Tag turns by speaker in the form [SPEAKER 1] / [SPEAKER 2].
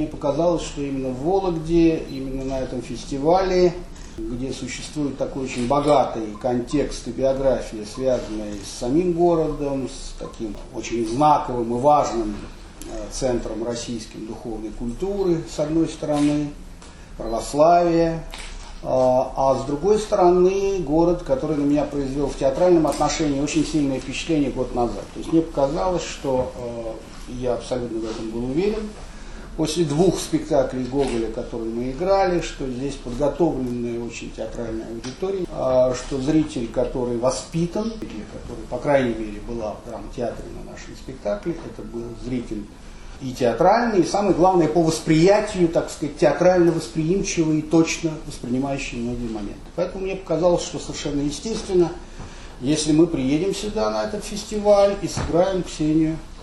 [SPEAKER 1] показалось, что именно в Вологде, именно на этом фестивале, где существует такой очень богатый контекст и биография, связанная с самим городом, с таким очень знаковым и важным центром российской духовной культуры, с одной стороны, православия, а с другой стороны, город, который на меня произвел в театральном отношении очень сильное впечатление год назад. То есть мне показалось, что я абсолютно в этом был уверен, после 2 спектаклей Гоголя, которые мы играли, что здесь подготовленная очень театральная аудитория, что зритель, который воспитан, который, по крайней мере, была в драмтеатре на нашем спектакле, это был зритель и театральный, и самое главное, по восприятию, так сказать, театрально восприимчивый и точно воспринимающий многие моменты. Поэтому мне показалось, что совершенно естественно, если мы приедем сюда на этот фестиваль и сыграем Ксению